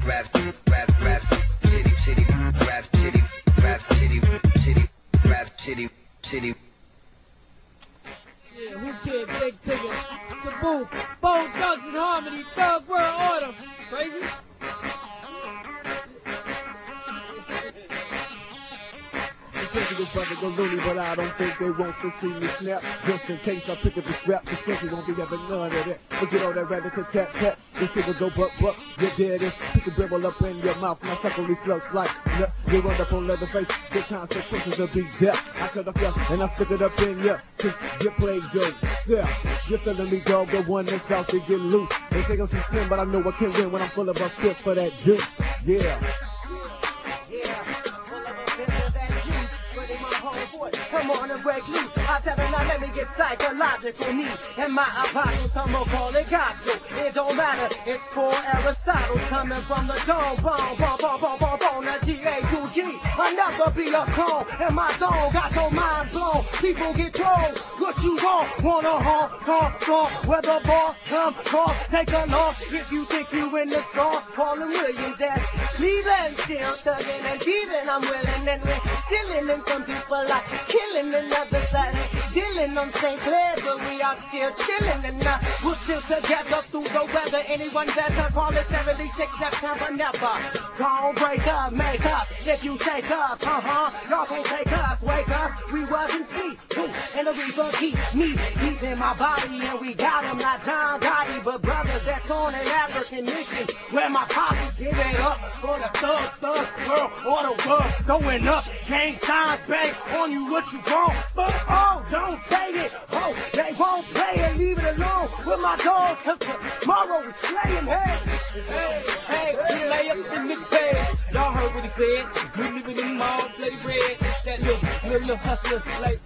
rap, city, city, rap, city, city, rap, city. Yeah, who cares? Big ticket. The booth. Bone Thugs and Harmony. Thug World Order. Crazy? This brother go loony, but I don't think they want to see me snap. Just in case I pick up the strap, the skanky won't be having none of that. Forget all that rat-a-tat-tat. This shit will go buck. You're dead as pick a dribble up in your mouth. My sucker slugs like nuts. You run up on leather face. The consequences will be death. I cut up ya and I stick it up in ya. Cause you played yourself. You're feeling me, dog, the one that's out to get loose. They say I'm too slim, but I know I can win when I'm full of a fifth for that juice. Yeah. Come on and break loose. I tell them now let me get psychological. Me and my apostle, some will call it gospel. It don't matter, it's for Aristotle. Coming from the dome, boom, the G-A-2-G. I'll never be a clone. In my zone, got your mind blown. People get thrown. What you want? Wanna honk, where the boss come, call, take a loss. If you think you in the sauce, call him Williams. That's Cleveland, still thugging and beating. I'm willing and we're stealing, and some people like killing another side. Dealing on St. Clair, but we are still chilling, and we're still together through the weather. Anyone better call it 76 September, never. Don't break up, make up. If you take us, y'all gon' take us, wake us. We wasn't sleep, and the reaper keep me deep in my body, and we got him, not John Gotti, but brothers that's on an African mission. Where my posse give it up for the thug world order world going up. Gang signs bang on you what you want, but oh, don't say it. Oh, they won't play it, leave it alone with my dogs, cause tomorrow is slaying. Hey, you lay up in the bed. Y'all heard what he said. Good living in the mall, bloody red. That little hustler, like.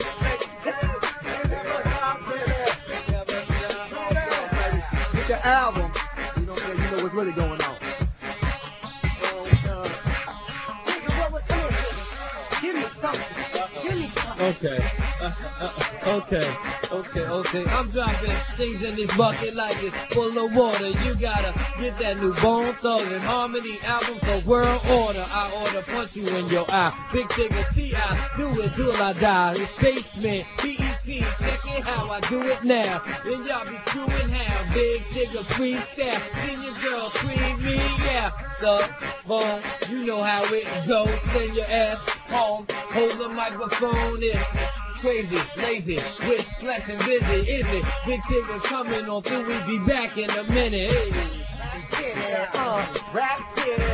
Get the album. You know what I'm saying? You know what's really going on. Give me something. Okay. I'm dropping things in this bucket like it's full of water. You gotta get that new Bone Thugs and Harmony album for World Order. I order punch you in your eye. Big Tigger T.I. Do it till I die. It's Basement B.E.T. Check it how I do it now. Then y'all be screwing how. Big Tigger freestyle. Send your girl free me, yeah. The Bone, you know how it goes. Send your ass home. Hold the microphone. It's crazy, lazy, with flex and busy. Is it? Big Tigger coming on through. We be back in a minute. Hey. Rap City,